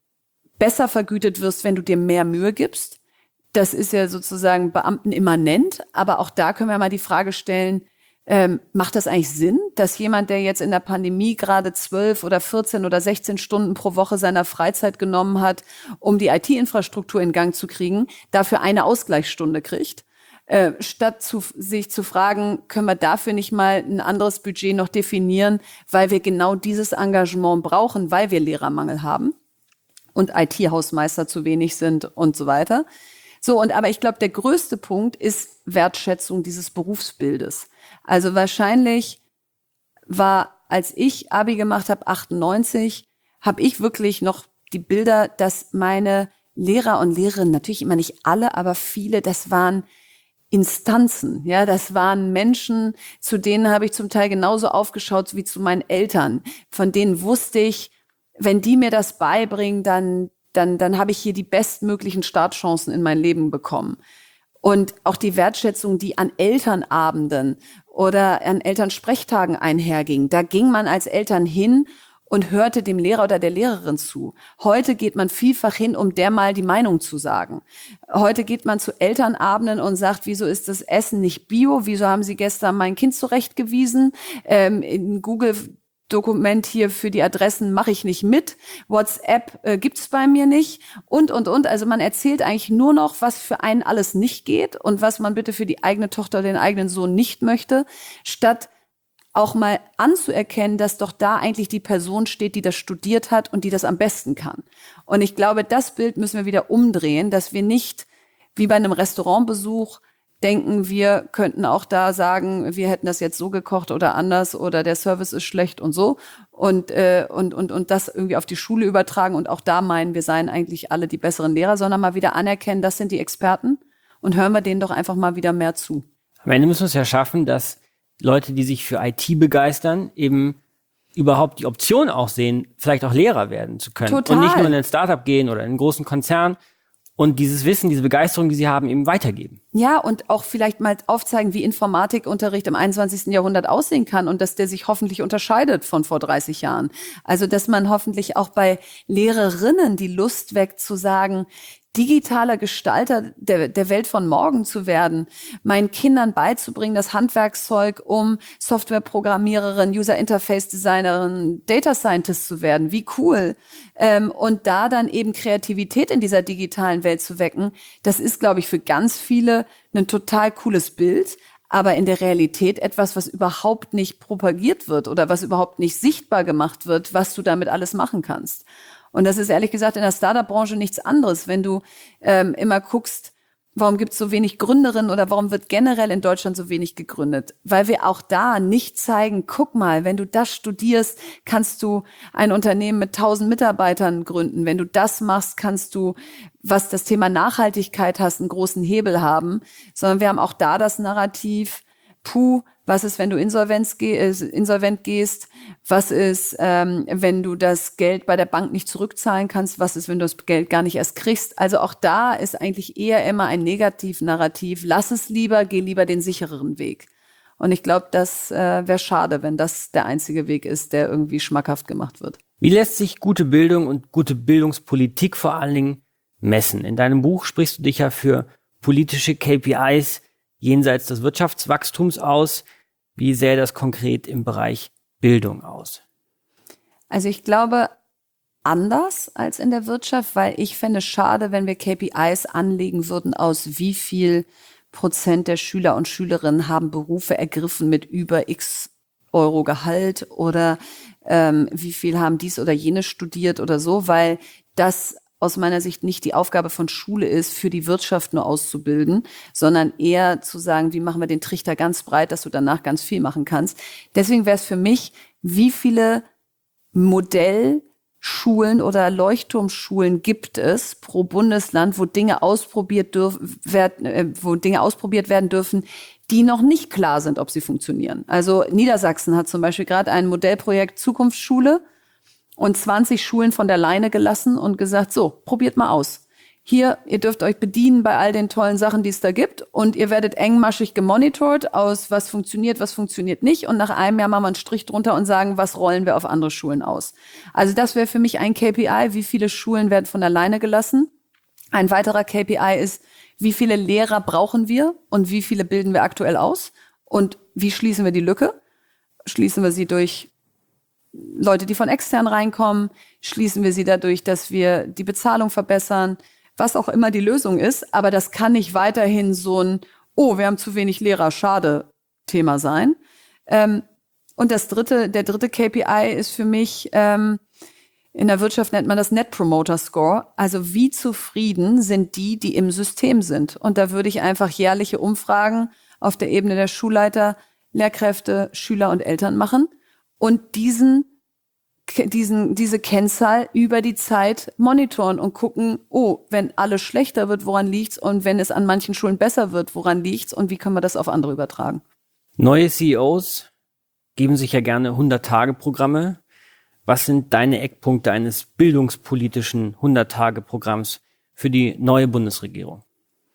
besser vergütet wirst, wenn du dir mehr Mühe gibst. Das ist ja sozusagen beamtenimmanent, aber auch da können wir mal die Frage stellen, Ähm, macht das eigentlich Sinn, dass jemand, der jetzt in der Pandemie gerade zwölf oder vierzehn oder sechzehn Stunden pro Woche seiner Freizeit genommen hat, um die I T-Infrastruktur in Gang zu kriegen, dafür eine Ausgleichsstunde kriegt, äh, statt zu, sich zu fragen, können wir dafür nicht mal ein anderes Budget noch definieren, weil wir genau dieses Engagement brauchen, weil wir Lehrermangel haben und I T-Hausmeister zu wenig sind und so weiter. So, und aber ich glaube, der größte Punkt ist Wertschätzung dieses Berufsbildes. Also wahrscheinlich war, als ich Abi gemacht habe, achtundneunzig, habe ich wirklich noch die Bilder, dass meine Lehrer und Lehrerinnen, natürlich immer nicht alle, aber viele, das waren Instanzen, ja, das waren Menschen, zu denen habe ich zum Teil genauso aufgeschaut wie zu meinen Eltern. Von denen wusste ich, wenn die mir das beibringen, dann dann dann habe ich hier die bestmöglichen Startchancen in mein Leben bekommen. Und auch die Wertschätzung, die an Elternabenden oder an Elternsprechtagen einherging, da ging man als Eltern hin und hörte dem Lehrer oder der Lehrerin zu. Heute geht man vielfach hin, um der mal die Meinung zu sagen. Heute geht man zu Elternabenden und sagt, wieso ist das Essen nicht bio? Wieso haben Sie gestern mein Kind zurechtgewiesen? Ähm, in Google Dokument hier für die Adressen mache ich nicht mit, WhatsApp äh, gibt's bei mir nicht und, und, und. Also man erzählt eigentlich nur noch, was für einen alles nicht geht und was man bitte für die eigene Tochter, den eigenen Sohn nicht möchte, statt auch mal anzuerkennen, dass doch da eigentlich die Person steht, die das studiert hat und die das am besten kann. Und ich glaube, das Bild müssen wir wieder umdrehen, dass wir nicht wie bei einem Restaurantbesuch denken, wir könnten auch da sagen, wir hätten das jetzt so gekocht oder anders oder der Service ist schlecht und so und äh, und und und das irgendwie auf die Schule übertragen und auch da meinen, wir seien eigentlich alle die besseren Lehrer, sondern mal wieder anerkennen, das sind die Experten und hören wir denen doch einfach mal wieder mehr zu. Am Ende müssen wir es ja schaffen, dass Leute, die sich für I T begeistern, eben überhaupt die Option auch sehen, vielleicht auch Lehrer werden zu können. Total. Und nicht nur in ein Startup gehen oder in einen großen Konzern, und dieses Wissen, diese Begeisterung, die sie haben, eben weitergeben. Ja, und auch vielleicht mal aufzeigen, wie Informatikunterricht im einundzwanzigsten Jahrhundert aussehen kann und dass der sich hoffentlich unterscheidet von vor dreißig Jahren. Also, dass man hoffentlich auch bei Lehrerinnen die Lust weckt zu sagen, digitaler Gestalter der, der Welt von morgen zu werden, meinen Kindern beizubringen, das Handwerkszeug, um Softwareprogrammiererin, User-Interface-Designerin, Data Scientist zu werden. Wie cool. Ähm, und da dann eben Kreativität in dieser digitalen Welt zu wecken, das ist, glaube ich, für ganz viele ein total cooles Bild, aber in der Realität etwas, was überhaupt nicht propagiert wird oder was überhaupt nicht sichtbar gemacht wird, was du damit alles machen kannst. Und das ist ehrlich gesagt in der Startup-Branche nichts anderes. Wenn du ähm, immer guckst, warum gibt es so wenig Gründerinnen oder warum wird generell in Deutschland so wenig gegründet? Weil wir auch da nicht zeigen, guck mal, wenn du das studierst, kannst du ein Unternehmen mit tausend Mitarbeitern gründen. Wenn du das machst, kannst du, was das Thema Nachhaltigkeit hast, einen großen Hebel haben. Sondern wir haben auch da das Narrativ, puh, was ist, wenn du insolvenz geh, äh, insolvent gehst? Was ist, ähm, wenn du das Geld bei der Bank nicht zurückzahlen kannst? Was ist, wenn du das Geld gar nicht erst kriegst? Also auch da ist eigentlich eher immer ein Negativ-Narrativ. Lass es lieber, geh lieber den sichereren Weg. Und ich glaube, das äh, wäre schade, wenn das der einzige Weg ist, der irgendwie schmackhaft gemacht wird. Wie lässt sich gute Bildung und gute Bildungspolitik vor allen Dingen messen? In deinem Buch sprichst du dich ja für politische K P Is jenseits des Wirtschaftswachstums aus. Wie sähe das konkret im Bereich Bildung aus? Also ich glaube anders als in der Wirtschaft, weil ich fände es schade, wenn wir K P Is anlegen würden aus wie viel Prozent der Schüler und Schülerinnen haben Berufe ergriffen mit über x Euro Gehalt oder ähm, wie viel haben dies oder jenes studiert oder so, weil das aus meiner Sicht nicht die Aufgabe von Schule ist, für die Wirtschaft nur auszubilden, sondern eher zu sagen, wie machen wir den Trichter ganz breit, dass du danach ganz viel machen kannst. Deswegen wäre es für mich, wie viele Modellschulen oder Leuchtturmschulen gibt es pro Bundesland, wo Dinge ausprobiert dürfen, werden, wo Dinge ausprobiert werden dürfen, die noch nicht klar sind, ob sie funktionieren. Also Niedersachsen hat zum Beispiel gerade ein Modellprojekt Zukunftsschule und zwanzig Schulen von der Leine gelassen und gesagt, so, probiert mal aus. Hier, ihr dürft euch bedienen bei all den tollen Sachen, die es da gibt und ihr werdet engmaschig gemonitort aus, was funktioniert, was funktioniert nicht und nach einem Jahr machen wir einen Strich drunter und sagen, was rollen wir auf andere Schulen aus. Also das wäre für mich ein K P I, wie viele Schulen werden von der Leine gelassen. Ein weiterer K P I ist, wie viele Lehrer brauchen wir und wie viele bilden wir aktuell aus und wie schließen wir die Lücke? Schließen wir sie durch Leute, die von extern reinkommen, schließen wir sie dadurch, dass wir die Bezahlung verbessern, was auch immer die Lösung ist. Aber das kann nicht weiterhin so ein, oh, wir haben zu wenig Lehrer, schade Thema sein. Ähm, und das dritte, der dritte K P I ist für mich, ähm, in der Wirtschaft nennt man das Net Promoter Score. Also wie zufrieden sind die, die im System sind? Und da würde ich einfach jährliche Umfragen auf der Ebene der Schulleiter, Lehrkräfte, Schüler und Eltern machen. Und diesen, diesen, diese Kennzahl über die Zeit monitoren und gucken, oh, wenn alles schlechter wird, woran liegt's? Und wenn es an manchen Schulen besser wird, woran liegt's? Und wie können wir das auf andere übertragen? Neue C E Os geben sich ja gerne hundert-Tage-Programme. Was sind deine Eckpunkte eines bildungspolitischen hundert-Tage-Programms für die neue Bundesregierung?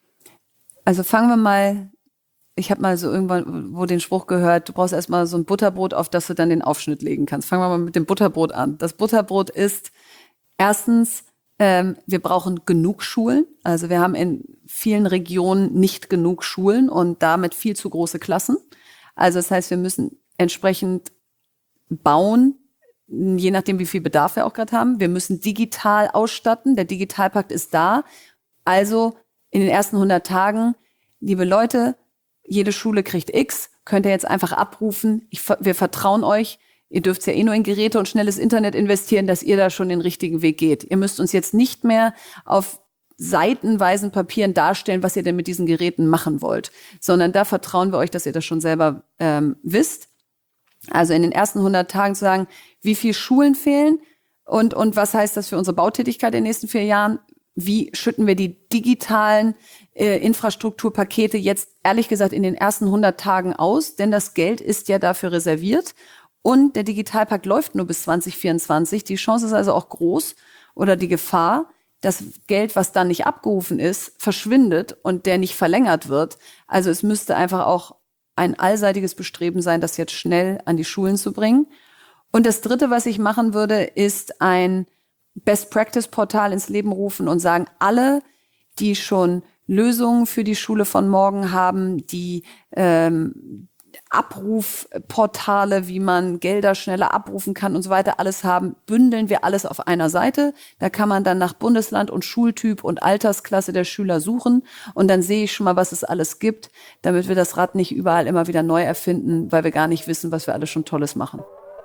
Also fangen wir mal, ich habe mal so irgendwann wo den Spruch gehört, du brauchst erstmal so ein Butterbrot, auf das du dann den Aufschnitt legen kannst. Fangen wir mal mit dem Butterbrot an. Das Butterbrot ist erstens, ähm, wir brauchen genug Schulen. Also wir haben in vielen Regionen nicht genug Schulen und damit viel zu große Klassen. Also das heißt, wir müssen entsprechend bauen, je nachdem, wie viel Bedarf wir auch gerade haben. Wir müssen digital ausstatten. Der Digitalpakt ist da. Also in den ersten hundert Tagen, liebe Leute, jede Schule kriegt X, könnt ihr jetzt einfach abrufen. Ich, wir vertrauen euch. Ihr dürft ja eh nur in Geräte und schnelles Internet investieren, dass ihr da schon den richtigen Weg geht. Ihr müsst uns jetzt nicht mehr auf seitenweisen Papieren darstellen, was ihr denn mit diesen Geräten machen wollt, sondern da vertrauen wir euch, dass ihr das schon selber ähm, wisst. Also in den ersten hundert Tagen zu sagen, wie viele Schulen fehlen und, und was heißt das für unsere Bautätigkeit in den nächsten vier Jahren? Wie schütten wir die digitalen äh, Infrastrukturpakete jetzt ehrlich gesagt in den ersten hundert Tagen aus? Denn das Geld ist ja dafür reserviert und der Digitalpakt läuft nur bis zwanzig vierundzwanzig. Die Chance ist also auch groß oder die Gefahr, das Geld, was dann nicht abgerufen ist, verschwindet und der nicht verlängert wird. Also es müsste einfach auch ein allseitiges Bestreben sein, das jetzt schnell an die Schulen zu bringen. Und das Dritte, was ich machen würde, ist ein Best-Practice-Portal ins Leben rufen und sagen, alle, die schon Lösungen für die Schule von morgen haben, die ähm, Abrufportale, wie man Gelder schneller abrufen kann und so weiter, alles haben, bündeln wir alles auf einer Seite. Da kann man dann nach Bundesland und Schultyp und Altersklasse der Schüler suchen und dann sehe ich schon mal, was es alles gibt, damit wir das Rad nicht überall immer wieder neu erfinden, weil wir gar nicht wissen, was wir alles schon Tolles machen.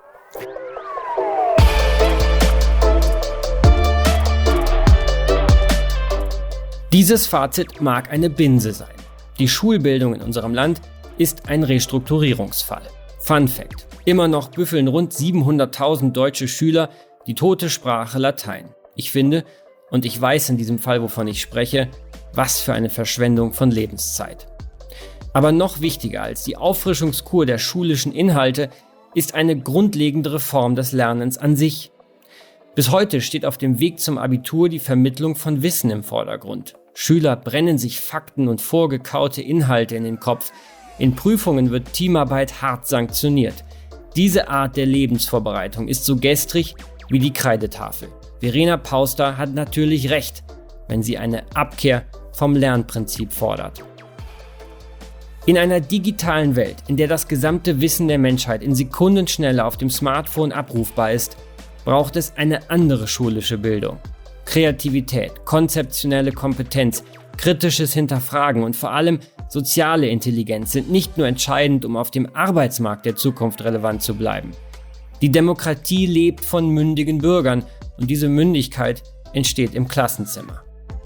Dieses Fazit mag eine Binse sein. Die Schulbildung in unserem Land ist ein Restrukturierungsfall. Fun Fact: Immer noch büffeln rund siebenhunderttausend deutsche Schüler die tote Sprache Latein. Ich finde, und ich weiß in diesem Fall, wovon ich spreche, was für eine Verschwendung von Lebenszeit. Aber noch wichtiger als die Auffrischungskur der schulischen Inhalte ist eine grundlegende Reform des Lernens an sich. Bis heute steht auf dem Weg zum Abitur die Vermittlung von Wissen im Vordergrund. Schüler brennen sich Fakten und vorgekaute Inhalte in den Kopf. In Prüfungen wird Teamarbeit hart sanktioniert. Diese Art der Lebensvorbereitung ist so gestrig wie die Kreidetafel. Verena Pauster hat natürlich recht, wenn sie eine Abkehr vom Lernprinzip fordert. In einer digitalen Welt, in der das gesamte Wissen der Menschheit in Sekundenschnelle auf dem Smartphone abrufbar ist, braucht es eine andere schulische Bildung. Kreativität, konzeptionelle Kompetenz, kritisches Hinterfragen und vor allem soziale Intelligenz sind nicht nur entscheidend, um auf dem Arbeitsmarkt der Zukunft relevant zu bleiben. Die Demokratie lebt von mündigen Bürgern und diese Mündigkeit entsteht im Klassenzimmer.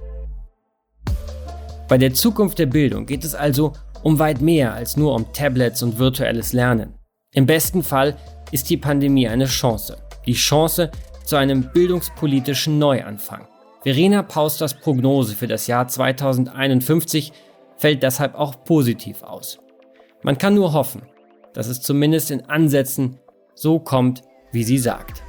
Bei der Zukunft der Bildung geht es also um weit mehr als nur um Tablets und virtuelles Lernen. Im besten Fall ist die Pandemie eine Chance. Die Chance zu einem bildungspolitischen Neuanfang. Verena Pausters Prognose für das Jahr zweitausendeinundfünfzig fällt deshalb auch positiv aus. Man kann nur hoffen, dass es zumindest in Ansätzen so kommt, wie sie sagt.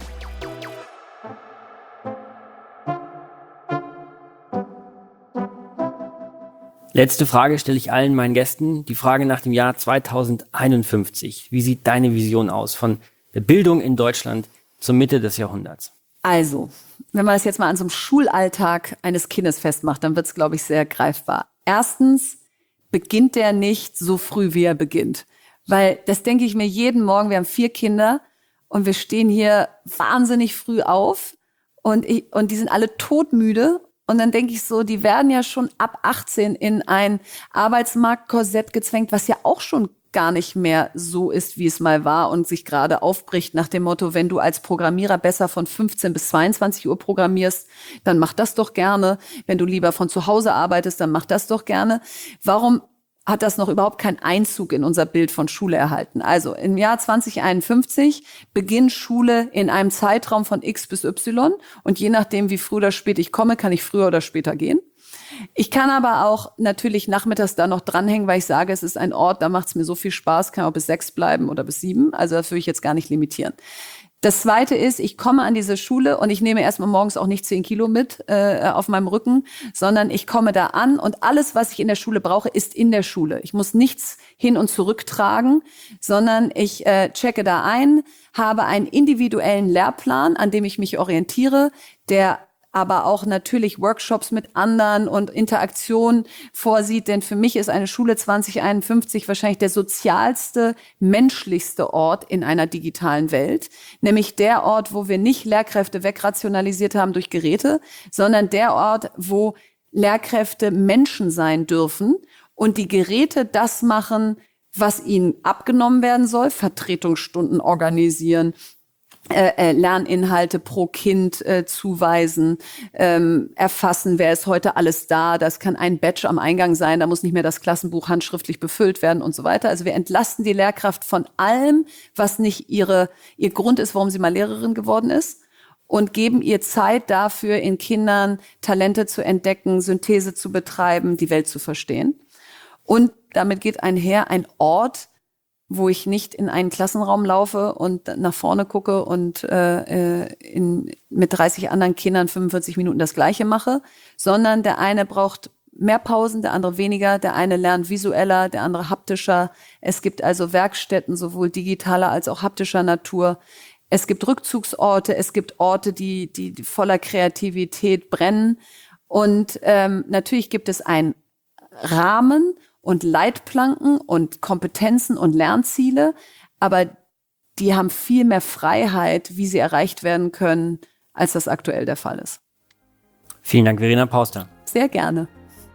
Letzte Frage stelle ich allen meinen Gästen. Die Frage nach dem Jahr zweitausendeinundfünfzig. Wie sieht deine Vision aus von der Bildung in Deutschland zur Mitte des Jahrhunderts? Also, wenn man das jetzt mal an so einem Schulalltag eines Kindes festmacht, dann wird es, glaube ich, sehr greifbar. Erstens beginnt der nicht so früh, wie er beginnt. Weil das denke ich mir jeden Morgen, wir haben vier Kinder und wir stehen hier wahnsinnig früh auf und, ich, und die sind alle todmüde. Und dann denke ich so, die werden ja schon ab achtzehn in ein Arbeitsmarktkorsett gezwängt, was ja auch schon gar nicht mehr so ist, wie es mal war und sich gerade aufbricht nach dem Motto, wenn du als Programmierer besser von fünfzehn bis zweiundzwanzig Uhr programmierst, dann mach das doch gerne. Wenn du lieber von zu Hause arbeitest, dann mach das doch gerne. Warum hat das noch überhaupt keinen Einzug in unser Bild von Schule erhalten? Also im Jahr zweitausendeinundfünfzig beginnt Schule in einem Zeitraum von X bis Y und je nachdem, wie früh oder spät ich komme, kann ich früher oder später gehen. Ich kann aber auch natürlich nachmittags da noch dranhängen, weil ich sage, es ist ein Ort, da macht es mir so viel Spaß, kann auch bis sechs bleiben oder bis sieben. Also das würde ich jetzt gar nicht limitieren. Das Zweite ist, ich komme an diese Schule und ich nehme erstmal morgens auch nicht zehn Kilo mit äh, auf meinem Rücken, sondern ich komme da an und alles, was ich in der Schule brauche, ist in der Schule. Ich muss nichts hin und zurück tragen, sondern ich äh, checke da ein, habe einen individuellen Lehrplan, an dem ich mich orientiere, der aber auch natürlich Workshops mit anderen und Interaktion vorsieht. Denn für mich ist eine Schule zweitausendeinundfünfzig wahrscheinlich der sozialste, menschlichste Ort in einer digitalen Welt. Nämlich der Ort, wo wir nicht Lehrkräfte wegrationalisiert haben durch Geräte, sondern der Ort, wo Lehrkräfte Menschen sein dürfen und die Geräte das machen, was ihnen abgenommen werden soll, Vertretungsstunden organisieren, Äh, äh, Lerninhalte pro Kind äh, zuweisen, ähm, erfassen, wer ist heute alles da. Das kann ein Badge am Eingang sein, da muss nicht mehr das Klassenbuch handschriftlich befüllt werden und so weiter. Also wir entlasten die Lehrkraft von allem, was nicht ihre ihr Grund ist, warum sie mal Lehrerin geworden ist, und geben ihr Zeit dafür, in Kindern Talente zu entdecken, Synthese zu betreiben, die Welt zu verstehen. Und damit geht einher ein Ort, wo ich nicht in einen Klassenraum laufe und nach vorne gucke und äh, in, mit dreißig anderen Kindern fünfundvierzig Minuten das Gleiche mache, sondern der eine braucht mehr Pausen, der andere weniger, der eine lernt visueller, der andere haptischer. Es gibt also Werkstätten, sowohl digitaler als auch haptischer Natur. Es gibt Rückzugsorte, es gibt Orte, die, die, die voller Kreativität brennen. Und ähm, natürlich gibt es einen Rahmen und Leitplanken und Kompetenzen und Lernziele, aber die haben viel mehr Freiheit, wie sie erreicht werden können, als das aktuell der Fall ist. Vielen Dank, Verena Pauster. Sehr gerne.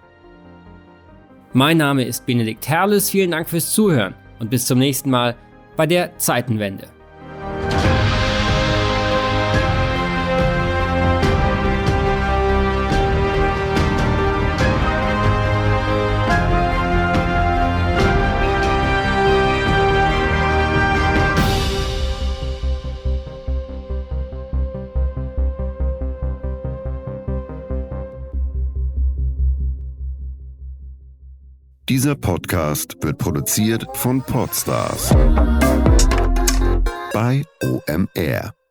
Mein Name ist Benedikt Herles, vielen Dank fürs Zuhören und bis zum nächsten Mal bei der Zeitenwende. Dieser Podcast wird produziert von Podstars bei O M R.